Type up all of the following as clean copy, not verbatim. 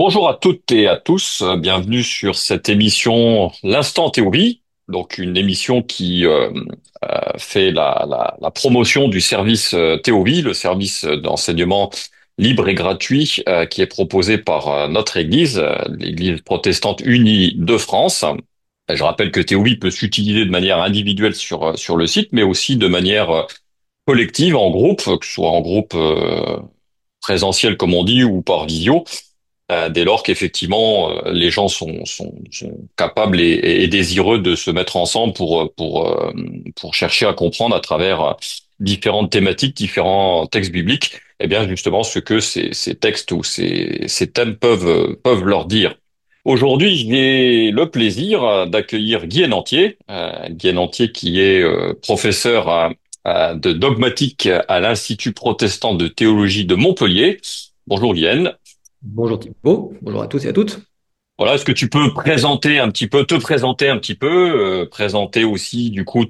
Bonjour à toutes et à tous, bienvenue sur cette émission L'Instant Théorie, donc une émission qui fait la promotion du service Théorie, le service d'enseignement libre et gratuit qui est proposé par notre Église, l'Église protestante unie de France. Et je rappelle que Théorie peut s'utiliser de manière individuelle sur le site, mais aussi de manière collective, en groupe, que ce soit en groupe présentiel comme on dit ou par visio dès lors qu'effectivement les gens sont capables et désireux de se mettre ensemble pour chercher à comprendre à travers différentes thématiques, différents textes bibliques, eh bien justement ce que ces textes ou ces thèmes peuvent leur dire. Aujourd'hui, j'ai le plaisir d'accueillir Guy Entier, Guy Entier qui est professeur de dogmatique à l'Institut protestant de théologie de Montpellier. Bonjour Guyenne. Bonjour Thibaut, bonjour à tous et à toutes. Voilà, est-ce que tu peux présenter un petit peu, te présenter un petit peu, présenter aussi du coup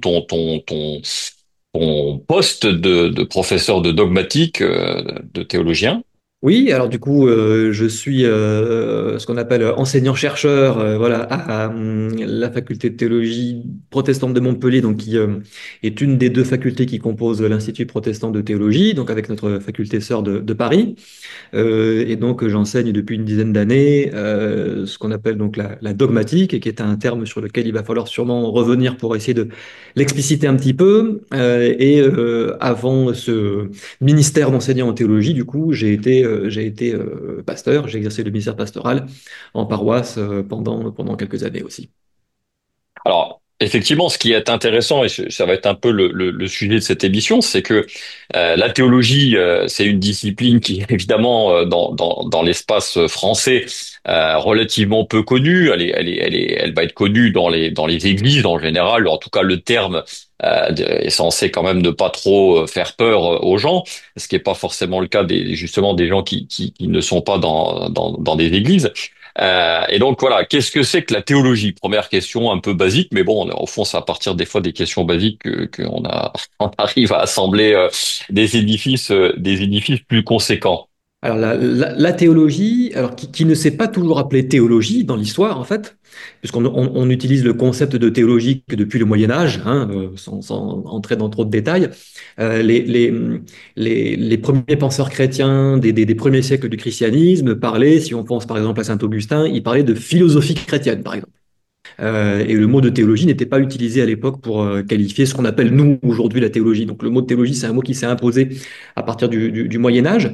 ton poste de professeur de dogmatique, de théologien? Oui, alors du coup, je suis ce qu'on appelle enseignant-chercheur, voilà, à la faculté de théologie protestante de Montpellier, donc qui est une des deux facultés qui composent l'Institut protestant de théologie, donc avec notre faculté sœur de Paris. Et donc, j'enseigne depuis une dizaine d'années ce qu'on appelle donc la dogmatique, et qui est un terme sur lequel il va falloir sûrement revenir pour essayer de l'expliciter un petit peu. Avant ce ministère d'enseignant en théologie, du coup, j'ai été pasteur, j'ai exercé le ministère pastoral en paroisse pendant quelques années aussi. Alors, effectivement, ce qui est intéressant, et ça va être un peu le sujet de cette émission, c'est que la théologie, c'est une discipline qui est évidemment dans l'espace français relativement peu connue. Elle va être connue dans les églises en général. En tout cas, le terme est censé quand même ne pas trop faire peur aux gens, ce qui n'est pas forcément le cas justement des gens qui ne sont pas dans des églises. Et donc voilà, qu'est-ce que c'est que la théologie? Première question un peu basique, mais bon, au fond, c'est à partir des fois des questions basiques qu'on a, on arrive à assembler des édifices plus conséquents. Alors la théologie, alors qui ne s'est pas toujours appelée théologie dans l'histoire en fait, puisqu'on utilise le concept de théologie que depuis le Moyen Âge, hein, sans entrer dans trop de détails. Euh, les, les, les premiers penseurs chrétiens des premiers siècles du christianisme parlaient, si on pense par exemple à Saint Augustin, il parlait de philosophie chrétienne par exemple. Et le mot de théologie n'était pas utilisé à l'époque pour qualifier ce qu'on appelle nous aujourd'hui la théologie. Donc le mot de théologie, c'est un mot qui s'est imposé à partir du Moyen Âge.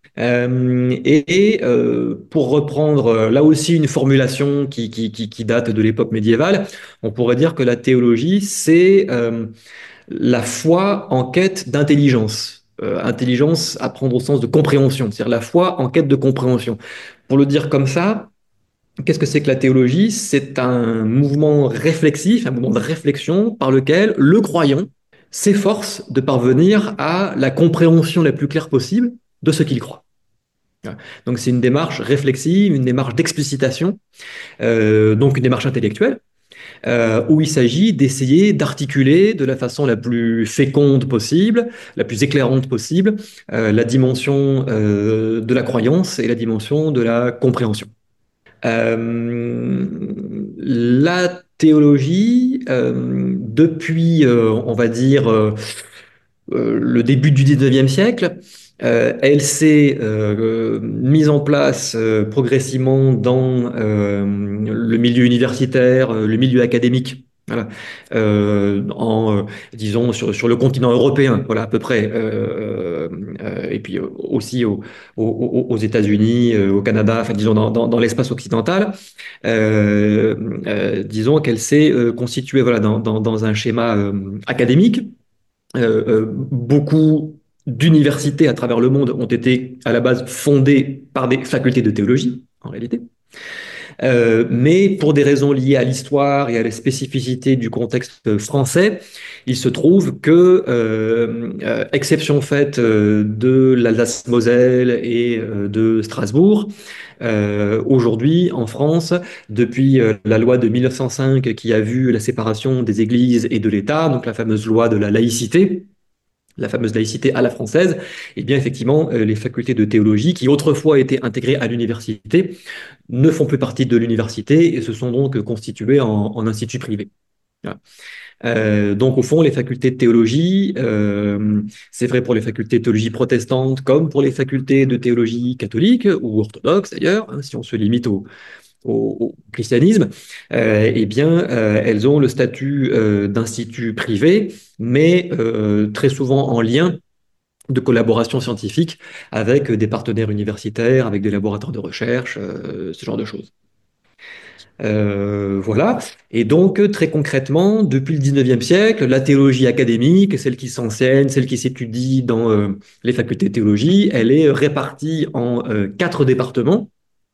Pour reprendre là aussi une formulation qui date de l'époque médiévale, on pourrait dire que la théologie, c'est la foi en quête d'intelligence. Intelligence à prendre au sens de compréhension, c'est-à-dire la foi en quête de compréhension. Pour le dire comme ça, qu'est-ce que c'est que la théologie? C'est un mouvement réflexif, un mouvement de réflexion par lequel le croyant s'efforce de parvenir à la compréhension la plus claire possible de ce qu'il croit. Ouais. Donc c'est une démarche réflexive, une démarche d'explicitation, donc une démarche intellectuelle, où il s'agit d'essayer d'articuler de la façon la plus féconde possible, la plus éclairante possible, la dimension de la croyance et la dimension de la compréhension. La théologie, depuis, on va dire, le début du 19e siècle, elle s'est mise en place progressivement dans le milieu universitaire, le milieu académique. Voilà. Disons sur le continent européen, voilà à peu près, et puis aussi aux États-Unis, au Canada, enfin disons dans l'espace occidental. Disons qu'elle s'est constituée voilà dans un schéma académique. Beaucoup d'universités à travers le monde ont été à la base fondées par des facultés de théologie, en réalité. Mais pour des raisons liées à l'histoire et à la spécificité du contexte français, il se trouve que, exception faite de l'Alsace-Moselle et de Strasbourg, aujourd'hui en France, depuis la loi de 1905 qui a vu la séparation des églises et de l'État, donc la fameuse loi de la laïcité, la fameuse laïcité à la française, eh bien effectivement, les facultés de théologie qui autrefois étaient intégrées à l'université ne font plus partie de l'université et se sont donc constituées en instituts privés. Voilà. Donc au fond, les facultés de théologie, c'est vrai pour les facultés de théologie protestantes comme pour les facultés de théologie catholique ou orthodoxe d'ailleurs, hein, si on se limite au christianisme, eh bien, elles ont le statut d'institut privé, mais très souvent en lien de collaboration scientifique avec des partenaires universitaires, avec des laboratoires de recherche, ce genre de choses. Voilà. Et donc, très concrètement, depuis le 19e siècle, la théologie académique, celle qui s'enseigne, celle qui s'étudie dans les facultés de théologie, elle est répartie en 4 départements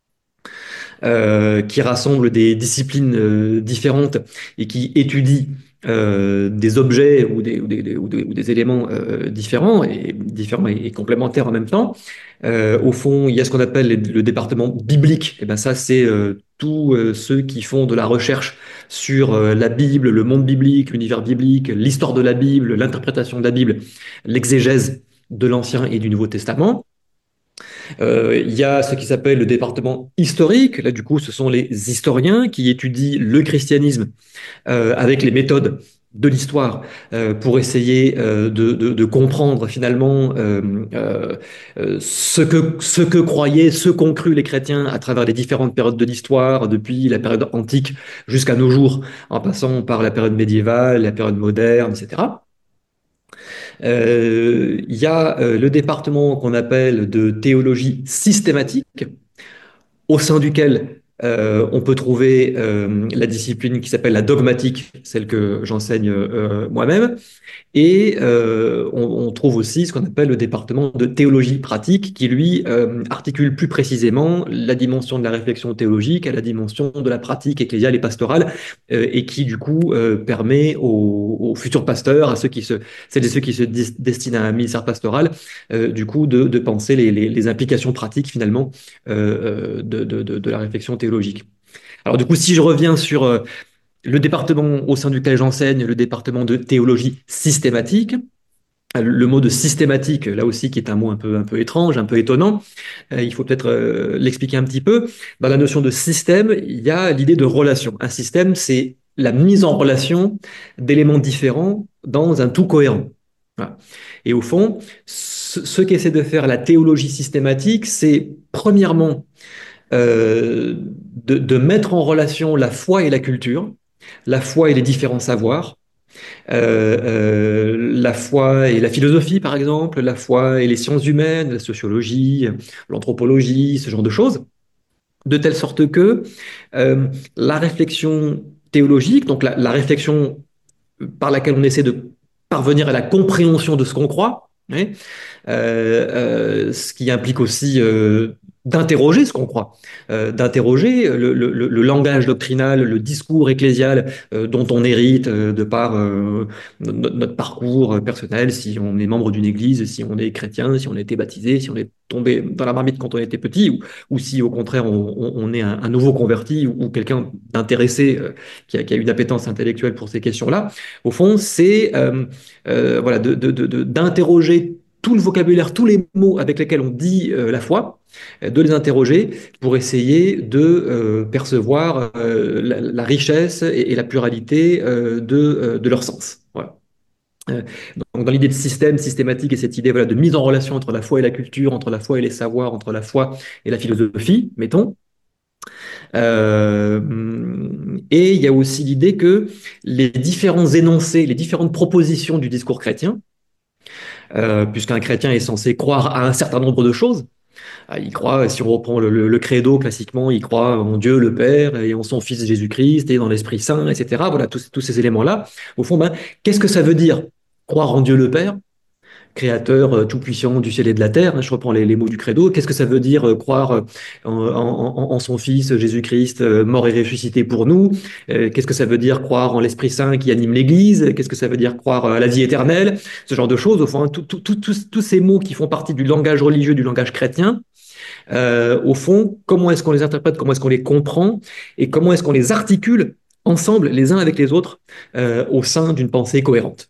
qui rassemble des disciplines différentes et qui étudie des objets ou des éléments différents et complémentaires en même temps. Au fond, il y a ce qu'on appelle le département biblique. Et ben ça, c'est tous ceux qui font de la recherche sur la Bible, le monde biblique, l'univers biblique, l'histoire de la Bible, l'interprétation de la Bible, l'exégèse de l'Ancien et du Nouveau Testament. Il y a ce qui s'appelle le département historique. Là, du coup, ce sont les historiens qui étudient le christianisme avec les méthodes de l'histoire pour essayer de comprendre finalement ce que croyaient, ce qu'ont cru les chrétiens à travers les différentes périodes de l'histoire, depuis la période antique jusqu'à nos jours, en passant par la période médiévale, la période moderne, etc. Il y a le département qu'on appelle de théologie systématique, au sein duquel on peut trouver la discipline qui s'appelle la dogmatique, celle que j'enseigne moi-même, et on trouve aussi ce qu'on appelle le département de théologie pratique, qui lui articule plus précisément la dimension de la réflexion théologique à la dimension de la pratique ecclésiale et pastorale, et qui du coup permet aux futurs pasteurs, celles et ceux qui se destinent à un ministère pastoral, du coup de penser les implications pratiques finalement de la réflexion théologique. Alors du coup, si je reviens sur le département au sein duquel j'enseigne, le département de théologie systématique. Le mot de systématique, là aussi, qui est un mot un peu étrange, un peu étonnant, il faut peut-être l'expliquer un petit peu. Dans la notion de système, il y a l'idée de relation. Un système, c'est la mise en relation d'éléments différents dans un tout cohérent. Voilà. Et au fond, ce qu'essaie de faire la théologie systématique, c'est premièrement de mettre en relation la foi et la culture, la foi et les différents savoirs, la foi et la philosophie, par exemple, la foi et les sciences humaines, la sociologie, l'anthropologie, ce genre de choses, de telle sorte que la réflexion théologique, donc la réflexion par laquelle on essaie de parvenir à la compréhension de ce qu'on croit, hein, ce qui implique aussi d'interroger ce qu'on croit, d'interroger le langage doctrinal, le discours ecclésial dont on hérite de par notre parcours personnel, si on est membre d'une église, si on est chrétien, si on a été baptisé, si on est tombé dans la marmite quand on était petit, ou si au contraire on est un nouveau converti ou quelqu'un d'intéressé qui a une appétence intellectuelle pour ces questions-là. Au fond, c'est voilà, d'interroger tout le vocabulaire, tous les mots avec lesquels on dit la foi, de les interroger pour essayer de percevoir la richesse et la pluralité de leur sens. Voilà. Euh, donc dans l'idée de système systématique et cette idée voilà, de mise en relation entre la foi et la culture, entre la foi et les savoirs, entre la foi et la philosophie, mettons. Et il y a aussi l'idée que les différents énoncés, les différentes propositions du discours chrétien, puisqu'un chrétien est censé croire à un certain nombre de choses. Il croit, si on reprend le credo classiquement, il croit en Dieu le Père et en son Fils Jésus-Christ et dans l'Esprit Saint, etc. Voilà, tous ces éléments-là. Au fond, ben, qu'est-ce que ça veut dire croire en Dieu le Père, créateur tout-puissant du ciel et de la terre, hein, je reprends les mots du credo. Qu'est-ce que ça veut dire croire en son Fils Jésus-Christ, mort et ressuscité pour nous? Qu'est-ce que ça veut dire croire en l'Esprit Saint qui anime l'Église? Qu'est-ce que ça veut dire croire à la vie éternelle? Ce genre de choses, au fond, hein, tous ces mots qui font partie du langage religieux, du langage chrétien, au fond, comment est-ce qu'on les interprète, comment est-ce qu'on les comprend et comment est-ce qu'on les articule ensemble, les uns avec les autres, au sein d'une pensée cohérente.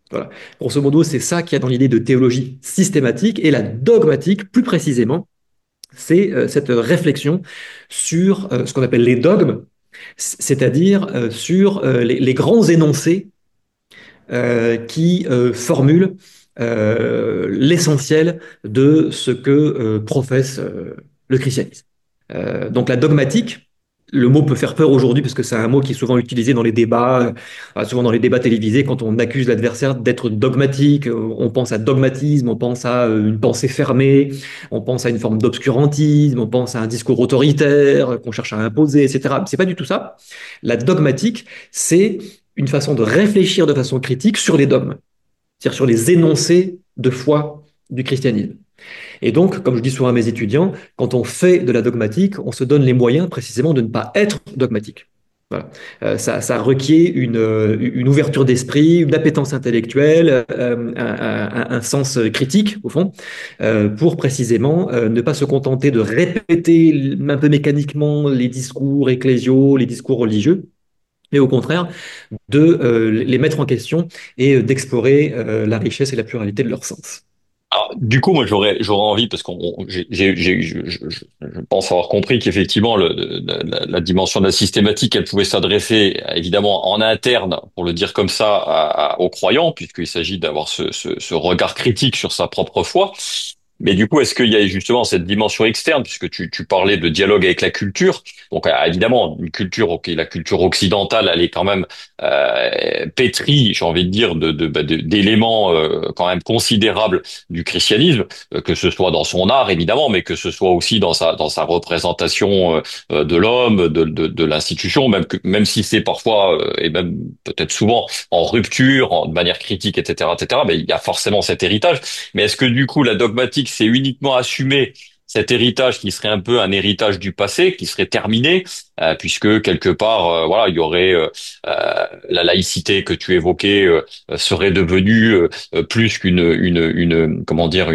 Voilà. Grosso modo, c'est ça qu'il y a dans l'idée de théologie systématique. Et la dogmatique, plus précisément, c'est cette réflexion sur ce qu'on appelle les dogmes, c'est-à-dire sur les grands énoncés qui formulent l'essentiel de ce que professe le christianisme. Donc la dogmatique, le mot peut faire peur aujourd'hui parce que c'est un mot qui est souvent utilisé dans les débats, souvent dans les débats télévisés, quand on accuse l'adversaire d'être dogmatique, on pense à dogmatisme, on pense à une pensée fermée, on pense à une forme d'obscurantisme, on pense à un discours autoritaire qu'on cherche à imposer, etc. C'est pas du tout ça. La dogmatique, c'est une façon de réfléchir de façon critique sur les dogmes, c'est-à-dire sur les énoncés de foi du christianisme. Et donc, comme je dis souvent à mes étudiants, quand on fait de la dogmatique, on se donne les moyens précisément de ne pas être dogmatique. Voilà. Ça requiert une ouverture d'esprit, une appétence intellectuelle, un sens critique, au fond, pour précisément ne pas se contenter de répéter un peu mécaniquement les discours ecclésiaux, les discours religieux, mais au contraire de les mettre en question et d'explorer la richesse et la pluralité de leur sens. Alors, du coup, moi, j'aurais envie, parce je pense avoir compris qu'effectivement, la dimension de la systématique, elle pouvait s'adresser, évidemment, en interne, pour le dire comme ça, aux croyants, puisqu'il s'agit d'avoir ce regard critique sur sa propre foi. Mais du coup, est-ce qu'il y a justement cette dimension externe, puisque tu parlais de dialogue avec la culture? Donc, évidemment, une culture, ok, la culture occidentale, elle est quand même pétrie, j'ai envie de dire, d'éléments quand même considérables du christianisme, que ce soit dans son art évidemment, mais que ce soit aussi dans sa représentation de l'homme, de l'institution, même si c'est parfois et même peut-être souvent en rupture, de manière critique, etc., etc. Mais il y a forcément cet héritage. Mais est-ce que du coup la dogmatique c'est uniquement assumer cet héritage qui serait un peu un héritage du passé, qui serait terminé, puisque quelque part, voilà, il y aurait la laïcité que tu évoquais serait devenue plus comment dire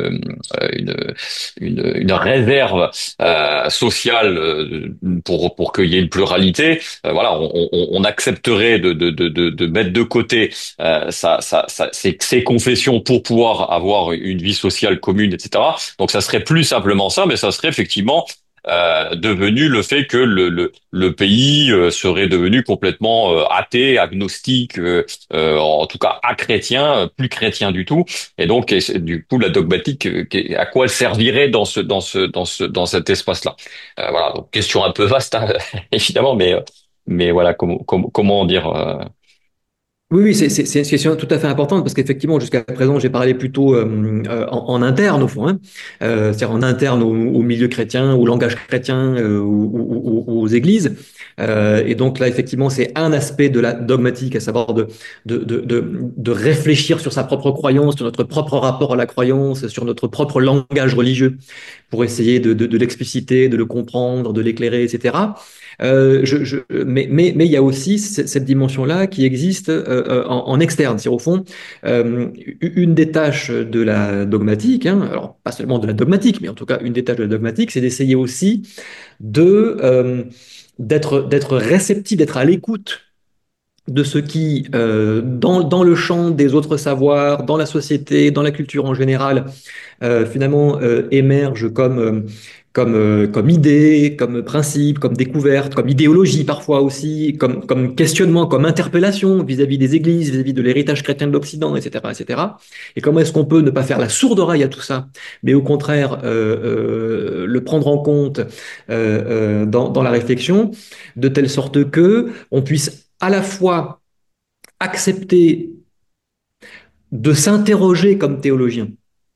une réserve sociale pour qu'il y ait une pluralité. Voilà, on accepterait de mettre de côté ces confessions pour pouvoir avoir une vie sociale commune, etc. Donc ça serait plus simplement ça, mais ça serait effectivement devenu le fait que le pays serait devenu complètement athée, agnostique, en tout cas achrétien, plus chrétien du tout. Et donc, du coup, la dogmatique, à quoi elle servirait dans cet espace-là? Voilà, donc question un peu vaste, hein, évidemment, mais voilà, comment dire. Oui, oui, c'est une question tout à fait importante parce qu'effectivement, jusqu'à présent, j'ai parlé plutôt en interne, au fond, hein. C'est-à-dire en interne au milieu chrétien, au langage chrétien, aux églises. Et donc là, effectivement, c'est un aspect de la dogmatique, à savoir de réfléchir sur sa propre croyance, sur notre propre rapport à la croyance, sur notre propre langage religieux, pour essayer de l'expliciter, de le comprendre, de l'éclairer, etc. Mais il y a aussi cette dimension-là qui existe en externe. C'est au fond une des tâches de la dogmatique, hein, alors pas seulement de la dogmatique, mais en tout cas une des tâches de la dogmatique, c'est d'essayer aussi de d'être réceptif, d'être à l'écoute de ce qui, dans le champ des autres savoirs, dans la société, dans la culture en général, finalement émergent comme idée, comme principe, comme découverte, comme idéologie parfois aussi, comme questionnement, comme interpellation vis-à-vis des églises, vis-à-vis de l'héritage chrétien de l'Occident, etc., etc. Et comment est-ce qu'on peut ne pas faire la sourde oreille à tout ça, mais au contraire le prendre en compte dans la réflexion, de telle sorte que on puisse à la fois accepter de s'interroger comme théologien,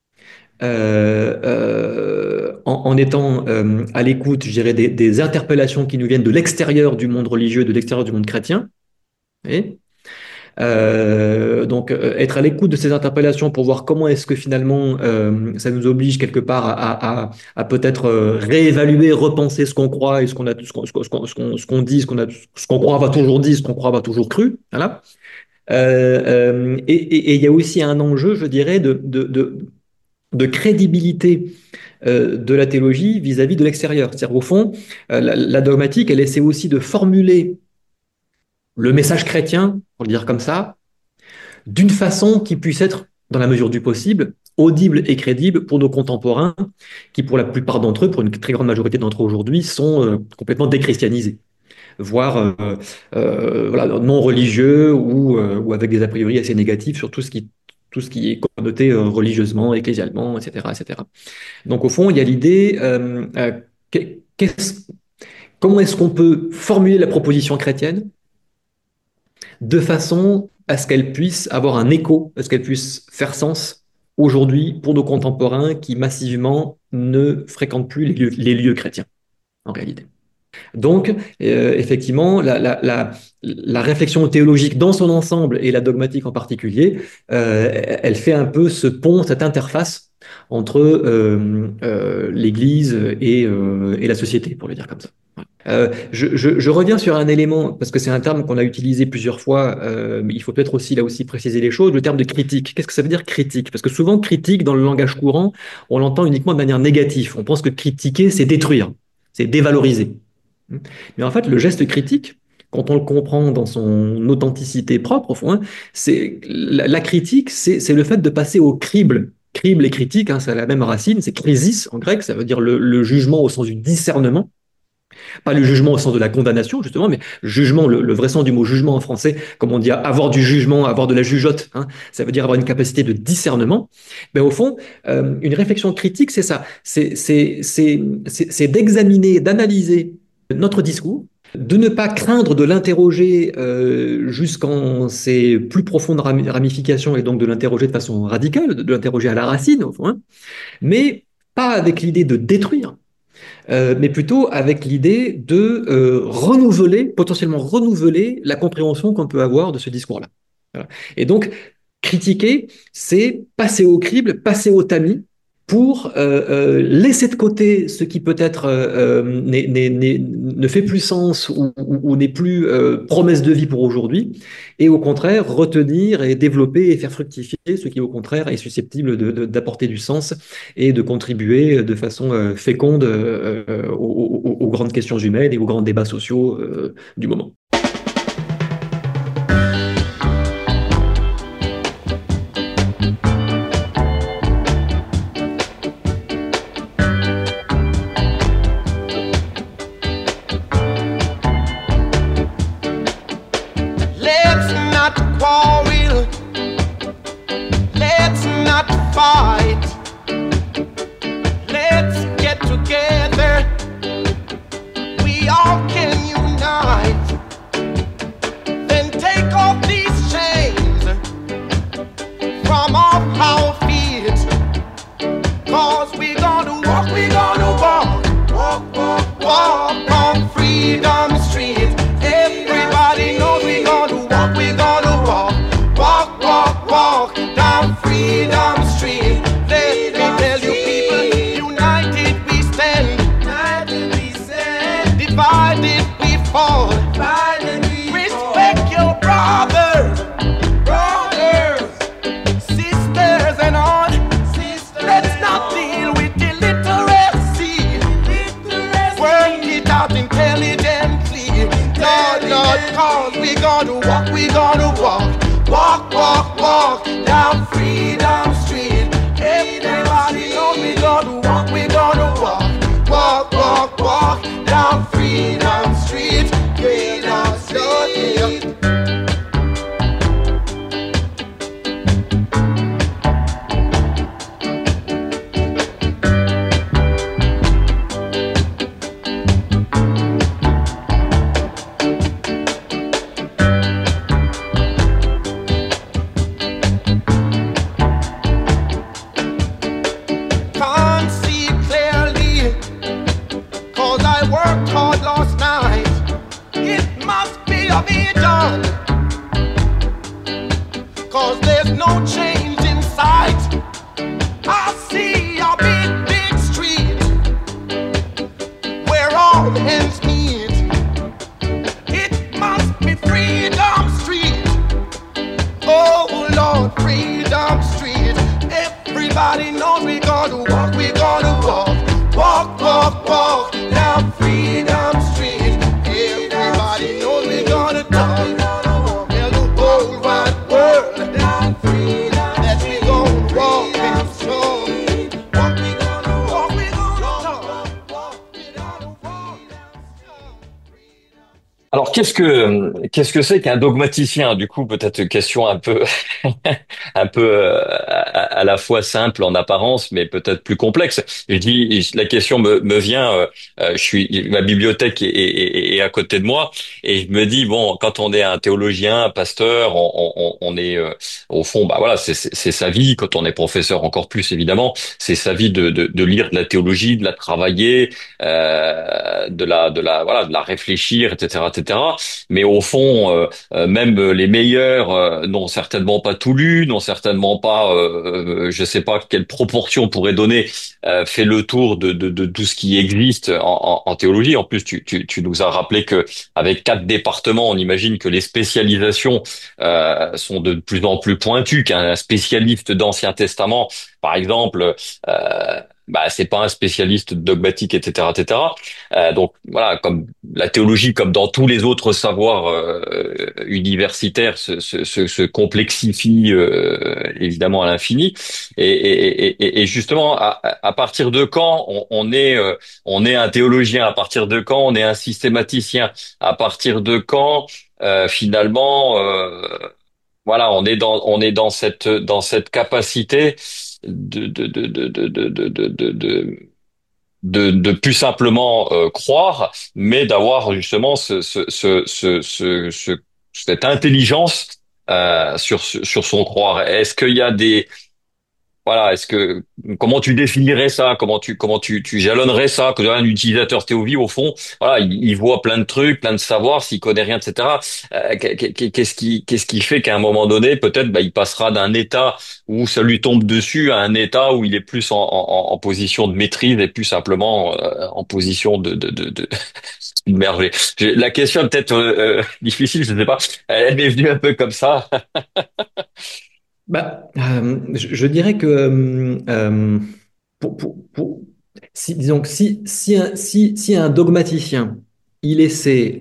en étant à l'écoute, je dirais, des interpellations qui nous viennent de l'extérieur du monde religieux, de l'extérieur du monde chrétien. Et, donc, être à l'écoute de ces interpellations pour voir comment est-ce que finalement ça nous oblige quelque part à peut-être réévaluer, repenser ce qu'on croit et ce qu'on a, ce qu'on dit, ce qu'on croit avoir toujours dit, ce qu'on croit avoir toujours cru. Voilà. Et il y a aussi un enjeu, je dirais, de crédibilité de la théologie vis-à-vis de l'extérieur. C'est-à-dire, au fond, la dogmatique, elle essaie aussi de formuler le message chrétien, pour le dire comme ça, d'une façon qui puisse être, dans la mesure du possible, audible et crédible pour nos contemporains, qui pour la plupart d'entre eux, pour une très grande majorité d'entre eux aujourd'hui, sont complètement déchristianisés, voire voilà, non religieux ou avec des a priori assez négatifs sur tout ce qui est connoté religieusement, ecclésialement, etc., etc. Donc au fond, il y a l'idée, qu'est-ce- comment est-ce qu'on peut formuler la proposition chrétienne de façon à ce qu'elle puisse avoir un écho, à ce qu'elle puisse faire sens aujourd'hui pour nos contemporains qui massivement ne fréquentent plus les lieux chrétiens, en réalité. Donc, effectivement, la réflexion théologique dans son ensemble et la dogmatique en particulier, elle fait un peu ce pont, cette interface entre l'Église et la société, pour le dire comme ça. Je reviens sur un élément, parce que c'est un terme qu'on a utilisé plusieurs fois, mais il faut peut-être aussi là aussi préciser les choses, le terme de critique. Qu'est-ce que ça veut dire critique? Parce que souvent, critique, dans le langage courant, on l'entend uniquement de manière négative. On pense que critiquer, c'est détruire, c'est dévaloriser. Mais en fait, le geste critique, quand on le comprend dans son authenticité propre, au fond, hein, la critique, c'est le fait de passer au crible. Crible et critique, hein, c'est la même racine, c'est krisis en grec, ça veut dire le jugement au sens du discernement. Pas le jugement au sens de la condamnation, justement, mais jugement, le vrai sens du mot jugement en français, comme on dit avoir du jugement, avoir de la jugeote, hein, ça veut dire avoir une capacité de discernement. Mais au fond, une réflexion critique, c'est ça. C'est d'examiner, d'analyser notre discours, de ne pas craindre de l'interroger jusqu'en ses plus profondes ramifications et donc de l'interroger de façon radicale, de l'interroger à la racine, au fond, hein, mais pas avec l'idée de détruire, mais plutôt avec l'idée de renouveler, potentiellement renouveler la compréhension qu'on peut avoir de ce discours-là. Voilà. Et donc, critiquer, c'est passer au crible, passer au tamis, pour laisser de côté ce qui peut-être ne fait plus sens ou n'est plus promesse de vie pour aujourd'hui, et au contraire retenir et développer et faire fructifier ce qui au contraire est susceptible d'apporter du sens et de contribuer de façon féconde aux grandes questions humaines et aux grands débats sociaux du moment. Let's not quarrel, let's not fight. Let's get together, we all can unite. Then take off these chains from off our feet. 'Cause we're gonna walk, walk on Freedom Street. Everybody knows we're gonna walk down Freedom Street. Let me tell you people, united we stand, divided we fall. Respect your brothers, sisters and all. Let's not deal with illiteracy. Work it out intelligently. Lord, 'cause we're gonna walk down Freedom Street. Everybody knows we're gonna walk down Freedom Street. Freedom Street. Alors, qu'est-ce que c'est qu'un dogmaticien? Du coup, peut-être une question un peu un peu à la fois simple en apparence, mais peut-être plus complexe. Je dis, la question me vient. Ma bibliothèque est à côté de moi, et je me dis bon, quand on est un théologien, un pasteur, on est au fond, bah voilà, c'est sa vie. Quand on est professeur, encore plus évidemment, c'est sa vie de lire de la théologie, de la travailler, voilà, de la réfléchir, etc., etc. Mais au fond, même les meilleurs n'ont certainement pas tout lu, n'ont certainement pas, je sais pas quelle proportion on pourrait donner, fait le tour de tout ce qui existe en théologie. En plus, tu nous as rappelé que avec 4 départements, on imagine que les spécialisations sont de plus en plus pointues, qu'un spécialiste d'Ancien Testament, par exemple, bah, c'est pas un spécialiste dogmatique, etc., etc. Donc voilà, comme la théologie, comme dans tous les autres savoirs universitaires, se complexifie évidemment à l'infini. Et justement, à partir de quand on est un théologien? À partir de quand on est un systématicien? À partir de quand finalement voilà, on est dans cette capacité de plus simplement croire, mais d'avoir justement cette intelligence sur son croire. Est-ce qu'il y a des voilà, comment tu définirais ça? Tu jalonnerais ça? Que un utilisateur théorie, au fond, voilà, il voit plein de trucs, plein de savoirs, s'il connaît rien, etc. Qu'est-ce qui fait qu'à un moment donné, peut-être, bah, il passera d'un état où ça lui tombe dessus à un état où il est plus en position de maîtrise et plus simplement en position de submerger. La question est peut-être difficile, je ne sais pas. Elle m'est venue un peu comme ça. Je dirais que disons que si un dogmaticien il essaie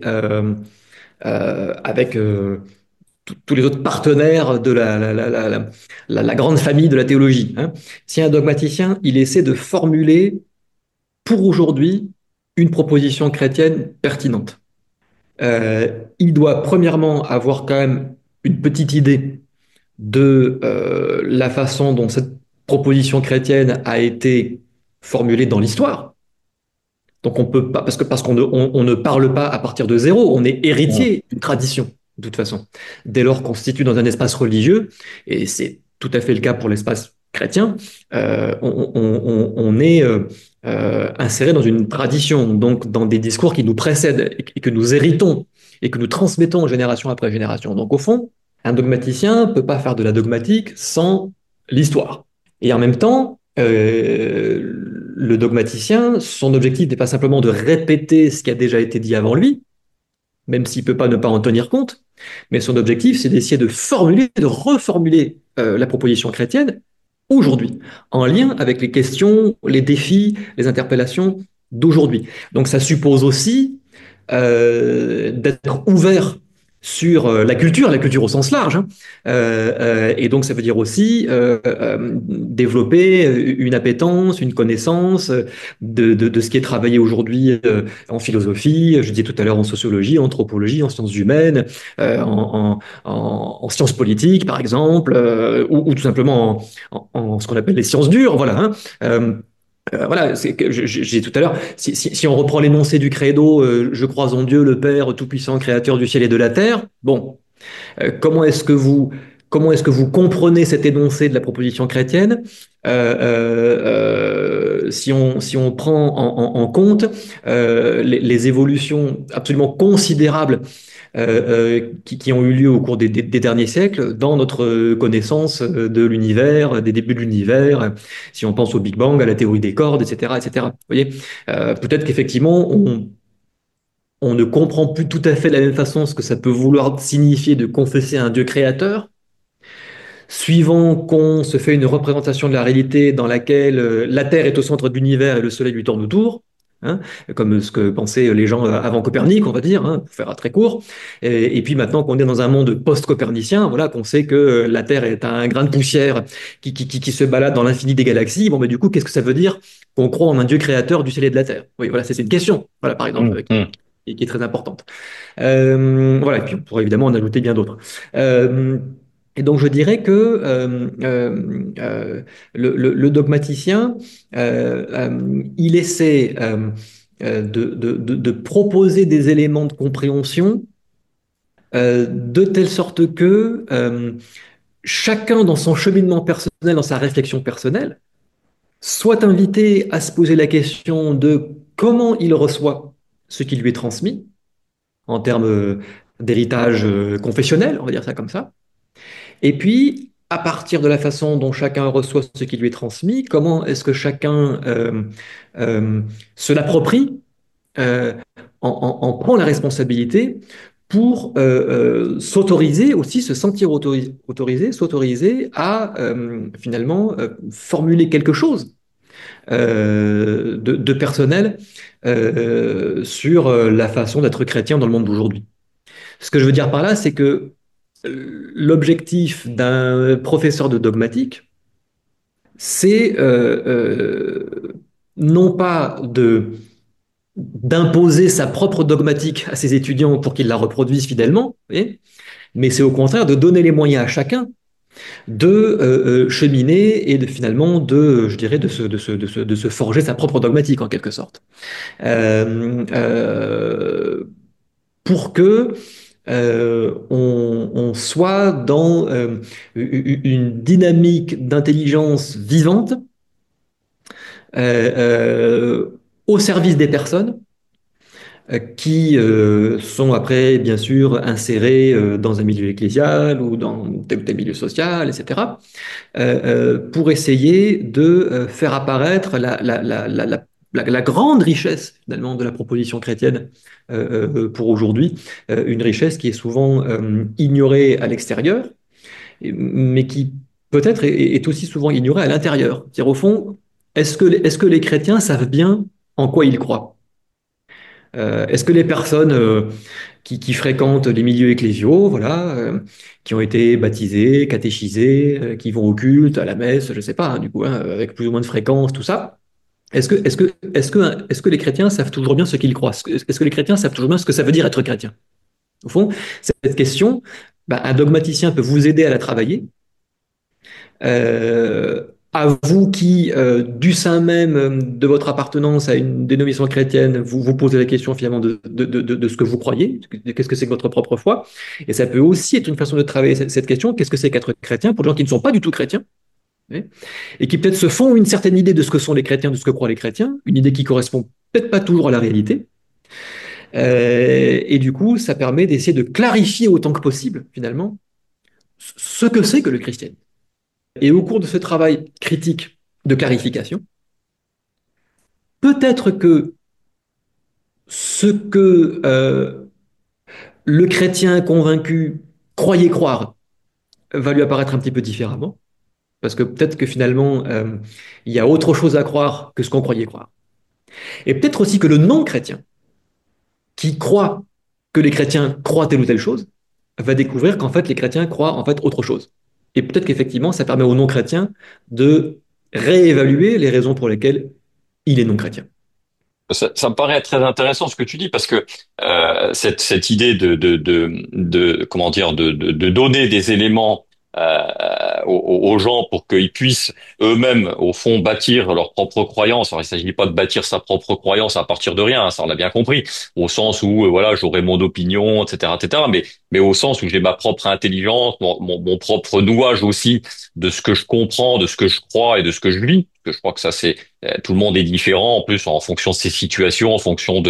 avec tous les autres partenaires de la grande famille de la théologie, hein, si un dogmaticien il essaie de formuler pour aujourd'hui une proposition chrétienne pertinente, il doit premièrement avoir quand même une petite idée de la façon dont cette proposition chrétienne a été formulée dans l'histoire. Donc on peut pas, parce qu'on on ne parle pas à partir de zéro, on est héritier d'une tradition, de toute façon. Dès lors qu'on se situe dans un espace religieux, et c'est tout à fait le cas pour l'espace chrétien, on est inséré dans une tradition, donc dans des discours qui nous précèdent et que nous héritons et que nous transmettons génération après génération. Donc au fond, un dogmaticien ne peut pas faire de la dogmatique sans l'histoire. Et en même temps, le dogmaticien, son objectif n'est pas simplement de répéter ce qui a déjà été dit avant lui, même s'il ne peut pas ne pas en tenir compte, mais son objectif, c'est d'essayer de formuler, de reformuler la proposition chrétienne aujourd'hui, en lien avec les questions, les défis, les interpellations d'aujourd'hui. Donc ça suppose aussi d'être ouvert sur la culture au sens large, hein. Et donc ça veut dire aussi développer une appétence, une connaissance de ce qui est travaillé aujourd'hui en philosophie, je disais tout à l'heure en sociologie, en anthropologie, en sciences humaines, en sciences politiques par exemple, ou tout simplement en ce qu'on appelle les sciences dures, voilà, hein. Voilà, c'est que j'ai tout à l'heure, si on reprend l'énoncé du credo, je crois en Dieu, le Père Tout-Puissant, Créateur du ciel et de la terre, bon, comment est-ce que vous comprenez cet énoncé de la proposition chrétienne si on prend en compte les évolutions absolument considérables qui ont eu lieu au cours des derniers siècles dans notre connaissance de l'univers, des débuts de l'univers, si on pense au Big Bang, à la théorie des cordes, etc., etc. Vous voyez, peut-être qu'effectivement, on ne comprend plus tout à fait de la même façon ce que ça peut vouloir signifier de confesser un Dieu créateur, suivant qu'on se fait une représentation de la réalité dans laquelle la Terre est au centre de l'univers et le Soleil lui tourne autour, hein, comme ce que pensaient les gens avant Copernic, on va dire, hein, pour faire très court. Et puis maintenant qu'on est dans un monde post-copernicien, voilà, qu'on sait que la Terre est un grain de poussière qui se balade dans l'infini des galaxies, bon, mais du coup, qu'est-ce que ça veut dire qu'on croit en un Dieu créateur du ciel et de la Terre? Oui, voilà, c'est une question, voilà, par exemple. et qui est très importante. Voilà, et puis on pourrait évidemment en ajouter bien d'autres. Et donc je dirais que le dogmaticien, il essaie de proposer des éléments de compréhension de telle sorte que chacun dans son cheminement personnel, dans sa réflexion personnelle, soit invité à se poser la question de comment il reçoit ce qui lui est transmis, en termes d'héritage confessionnel, on va dire ça comme ça. Et puis, à partir de la façon dont chacun reçoit ce qui lui est transmis, comment est-ce que chacun euh, se l'approprie, euh, en prend la responsabilité pour s'autoriser aussi, se sentir autorisé, s'autoriser à finalement formuler quelque chose de personnel sur la façon d'être chrétien dans le monde d'aujourd'hui. Ce que je veux dire par là, c'est que l'objectif d'un professeur de dogmatique, c'est non pas d'imposer sa propre dogmatique à ses étudiants pour qu'ils la reproduisent fidèlement, vous voyez, mais c'est au contraire de donner les moyens à chacun de cheminer et de finalement je dirais, de se forger sa propre dogmatique en quelque sorte. Pour que on soit dans une dynamique d'intelligence vivante au service des personnes qui sont après, bien sûr, insérées dans un milieu ecclésial ou dans tel ou tel milieu social, etc., pour essayer de faire apparaître la grande richesse, finalement, de la proposition chrétienne pour aujourd'hui, une richesse qui est souvent ignorée à l'extérieur, mais qui peut-être est aussi souvent ignorée à l'intérieur. C'est-à-dire, au fond, est-ce que les chrétiens savent bien en quoi ils croient? Est-ce que les personnes qui fréquentent les milieux ecclésiaux, voilà, qui ont été baptisées, catéchisées, qui vont au culte, à la messe, je sais pas, hein, du coup, hein, avec plus ou moins de fréquence, tout ça, est-ce que les chrétiens savent toujours bien ce qu'ils croient? Est-ce que les chrétiens savent toujours bien ce que ça veut dire être chrétien? Au fond, cette question, bah, un dogmaticien peut vous aider à la travailler. À vous qui, du sein même de votre appartenance à une dénomination chrétienne, vous posez la question finalement de ce que vous croyez, qu'est-ce que c'est que votre propre foi. Et ça peut aussi être une façon de travailler cette question, qu'est-ce que c'est qu'être chrétien pour des gens qui ne sont pas du tout chrétiens, et qui peut-être se font une certaine idée de ce que sont les chrétiens, de ce que croient les chrétiens, une idée qui correspond peut-être pas toujours à la réalité. Et du coup, ça permet d'essayer de clarifier autant que possible, finalement, ce que c'est que le christianisme. Et au cours de ce travail critique de clarification, peut-être que ce que le chrétien convaincu croyait croire va lui apparaître un petit peu différemment, parce que peut-être que finalement, il y a autre chose à croire que ce qu'on croyait croire. Et peut-être aussi que le non-chrétien, qui croit que les chrétiens croient telle ou telle chose, va découvrir qu'en fait, les chrétiens croient en fait autre chose. Et peut-être qu'effectivement, ça permet aux non-chrétiens de réévaluer les raisons pour lesquelles il est non-chrétien. Ça me paraît très intéressant ce que tu dis parce que cette idée de comment dire de donner des éléments aux gens pour qu'ils puissent eux-mêmes au fond bâtir leur propre croyance. Alors il s'agit pas de bâtir sa propre croyance à partir de rien, hein, ça on l'a bien compris, au sens où voilà j'aurai mon opinion, etc., etc. Mais au sens où j'ai ma propre intelligence, mon propre nouage aussi de ce que je comprends, de ce que je crois et de ce que je vis. Parce que je crois que ça c'est tout le monde est différent en plus en fonction de ses situations, en fonction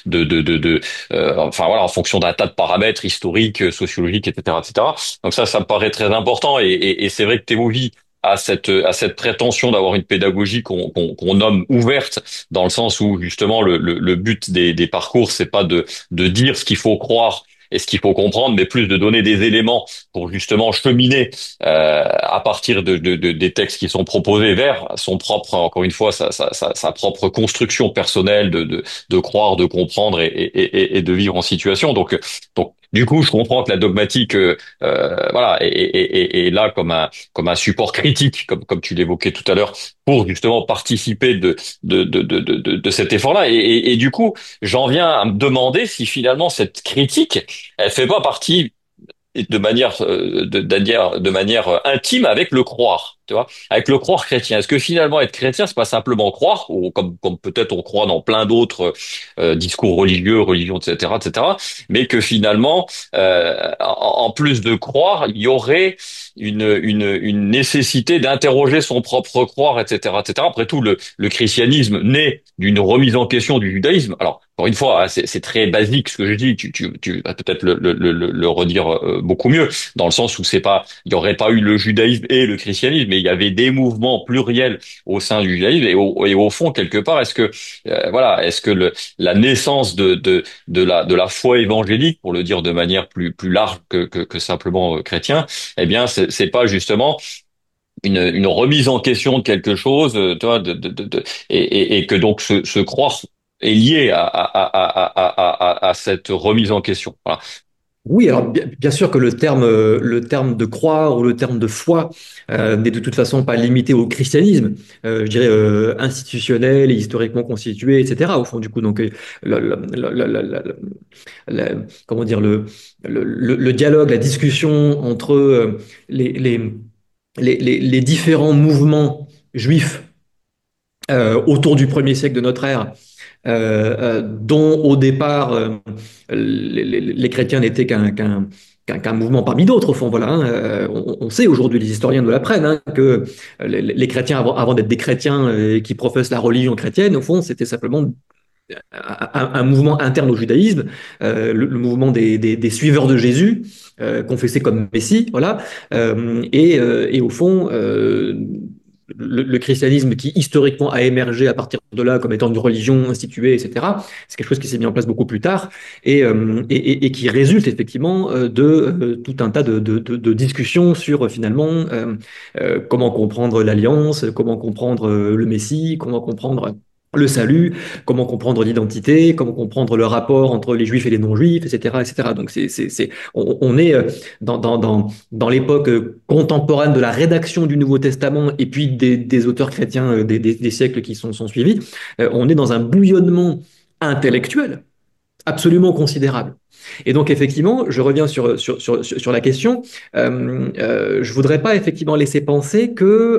enfin voilà, en fonction d'un tas de paramètres historiques, sociologiques, etc., etc. Donc ça me paraît très important et c'est vrai que Théovi a cette prétention d'avoir une pédagogie qu'on nomme ouverte dans le sens où justement le but des parcours c'est pas de dire ce qu'il faut croire et ce qu'il faut comprendre, mais plus de donner des éléments pour justement cheminer à partir des textes qui sont proposés vers son propre, encore une fois, sa propre construction personnelle de croire, de comprendre et de vivre en situation. Donc, du coup, je comprends que la dogmatique, voilà, est là comme un support critique, comme tu l'évoquais tout à l'heure, pour justement participer de cet effort-là. Et du coup, j'en viens à me demander si finalement cette critique, elle fait pas partie et de manière intime avec le croire, tu vois, avec le croire chrétien. Est-ce que finalement être chrétien, c'est pas simplement croire, ou comme peut-être on croit dans plein d'autres discours religieux, religions, etc., etc., mais que finalement, en plus de croire, il y aurait une nécessité d'interroger son propre croire, etc., etc. Après tout, le christianisme naît d'une remise en question du judaïsme. Alors, encore une fois, hein, c'est très basique ce que je dis. Tu vas peut-être le redire beaucoup mieux, dans le sens où c'est pas, il n'y aurait pas eu le judaïsme et le christianisme, mais il y avait des mouvements pluriels au sein du judaïsme. Et au fond, quelque part, est-ce que la naissance de la foi évangélique, pour le dire de manière plus large que simplement chrétien, eh bien, c'est pas justement une remise en question de quelque chose, tu vois, et que donc se croire est lié à cette remise en question. Voilà. Oui, alors bien sûr que le terme de croire ou le terme de foi n'est de toute façon pas limité au christianisme, je dirais institutionnel et historiquement constitué, etc. Au fond, du coup, donc le, le- le- le- le- comment dire le dialogue, la discussion entre les, les, les différents mouvements juifs autour du premier siècle de notre ère, dont au départ les chrétiens n'étaient qu'un mouvement parmi d'autres, au fond. Voilà, hein. On sait aujourd'hui, les historiens nous l'apprennent, hein, que les chrétiens, avant d'être des chrétiens qui professent la religion chrétienne, au fond, c'était simplement un mouvement interne au judaïsme, le mouvement des suiveurs de Jésus, confessés comme Messie, voilà. Et au fond, le christianisme qui historiquement a émergé à partir de là comme étant une religion instituée, etc., c'est quelque chose qui s'est mis en place beaucoup plus tard et qui résulte effectivement de tout un tas de discussions sur finalement comment comprendre l'alliance, comment comprendre le Messie, comment comprendre le salut, comment comprendre l'identité, comment comprendre le rapport entre les juifs et les non-juifs, etc., etc. Donc on est dans l'époque contemporaine de la rédaction du Nouveau Testament et puis des auteurs chrétiens des siècles qui sont suivis. On est dans un bouillonnement intellectuel absolument considérable. Et donc, effectivement, je reviens sur la question. Je voudrais pas effectivement laisser penser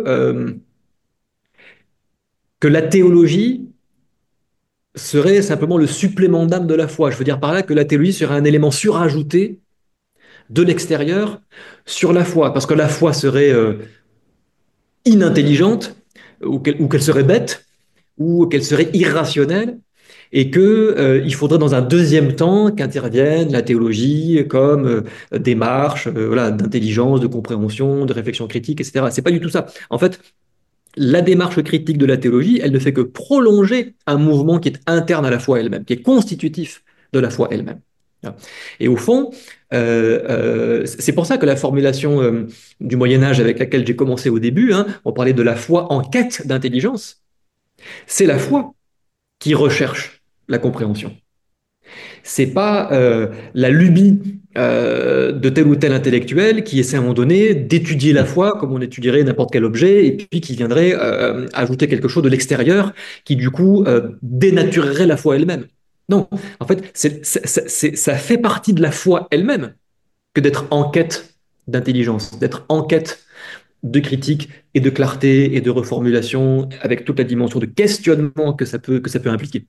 que la théologie serait simplement le supplément d'âme de la foi. Je veux dire par là que la théologie serait un élément surajouté de l'extérieur sur la foi, parce que la foi serait inintelligente, ou qu'elle serait bête, ou qu'elle serait irrationnelle, et que il faudrait dans un deuxième temps qu'intervienne la théologie comme démarche voilà, d'intelligence, de compréhension, de réflexion critique, etc. C'est pas du tout ça. En fait, la démarche critique de la théologie, elle ne fait que prolonger un mouvement qui est interne à la foi elle-même, qui est constitutif de la foi elle-même. Et au fond, c'est pour ça que la formulation du Moyen Âge avec laquelle j'ai commencé au début, hein, on parlait de la foi en quête d'intelligence, c'est la foi qui recherche la compréhension. C'est pas la lubie de tel ou tel intellectuel qui essaie à un moment donné d'étudier la foi comme on étudierait n'importe quel objet et puis qui viendrait ajouter quelque chose de l'extérieur qui du coup dénaturerait la foi elle-même. Non, en fait, ça fait partie de la foi elle-même que d'être en quête d'intelligence, d'être en quête de critique et de clarté et de reformulation avec toute la dimension de questionnement que ça peut impliquer.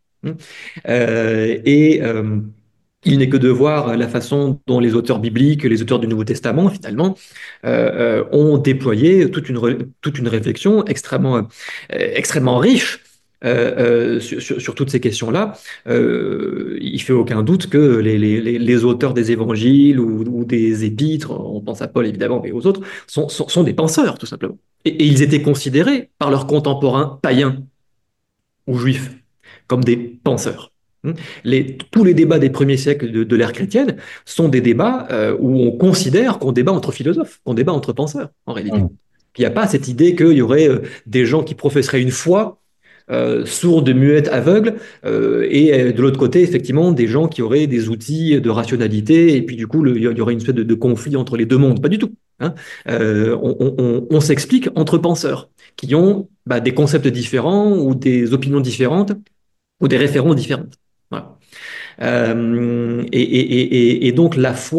Et il n'est que de voir la façon dont les auteurs bibliques, les auteurs du Nouveau Testament, finalement, ont déployé toute une réflexion extrêmement riche sur toutes ces questions-là. Il fait aucun doute que les auteurs des évangiles ou des épîtres, on pense à Paul évidemment, mais aux autres, sont des penseurs, tout simplement. Et ils étaient considérés par leurs contemporains païens ou juifs comme des penseurs. Tous les débats des premiers siècles de l'ère chrétienne sont des débats où on considère qu'on débat entre philosophes, qu'on débat entre penseurs, en réalité. Mm. Il n'y a pas cette idée qu'il y aurait des gens qui professeraient une foi sourde, muette, aveugle, et de l'autre côté, effectivement, des gens qui auraient des outils de rationalité, et puis du coup, il y aurait une espèce de conflit entre les deux mondes. Pas du tout. Hein. On s'explique entre penseurs qui ont des concepts différents ou des opinions différentes ou des référents différents. Voilà. Et donc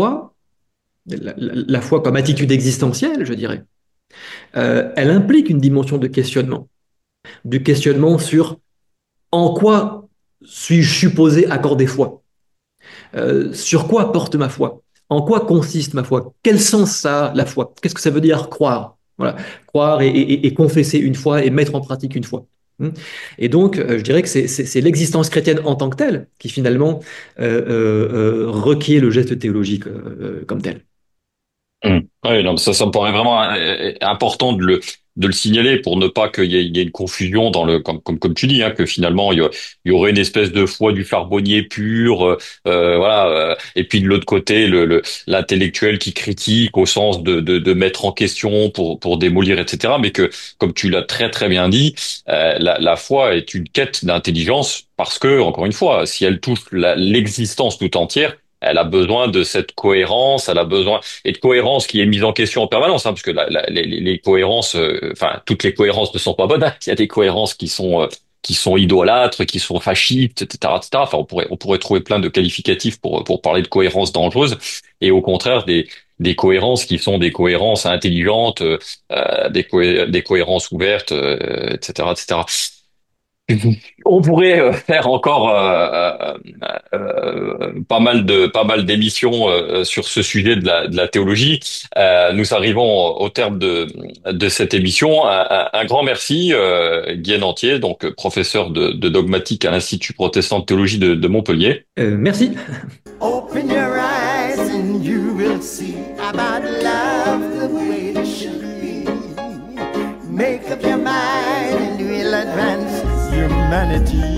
la foi comme attitude existentielle, je dirais, elle implique une dimension de questionnement, du questionnement sur en quoi suis-je supposé accorder foi, sur quoi porte ma foi, en quoi consiste ma foi, quel sens ça a la foi, qu'est-ce que ça veut dire croire, voilà, croire et confesser une foi et mettre en pratique une foi. Et donc, je dirais que c'est l'existence chrétienne en tant que telle qui finalement requiert le geste théologique comme tel. Oui, non, ça me paraît vraiment important de le signaler pour ne pas qu'il y ait une confusion dans comme tu dis, hein, que finalement il y aurait une espèce de foi du charbonnier pur, voilà, et puis de l'autre côté l'intellectuel qui critique au sens de mettre en question pour démolir, etc. Mais que, comme tu l'as très très bien dit, la foi est une quête d'intelligence parce que, encore une fois, si elle touche l'existence tout entière, elle a besoin de cette cohérence, elle a besoin et de cohérence qui est mise en question en permanence, hein, parce que les cohérences, enfin toutes les cohérences ne sont pas bonnes. Hein. Il y a des cohérences qui sont idolâtres, qui sont fascistes, etc., etc. Enfin, on pourrait trouver plein de qualificatifs pour parler de cohérence dangereuse, et au contraire des cohérences qui sont des cohérences intelligentes, des cohérences ouvertes, etc., etc. On pourrait faire encore pas mal d'émissions sur ce sujet de la théologie. Nous arrivons au terme de cette émission. Un grand merci, Guy Nantier, donc professeur de dogmatique à l'Institut protestant de théologie de Montpellier. Merci. Open your eyes and you will see about love the way it should be. Make up your mind and we'll advance humanity.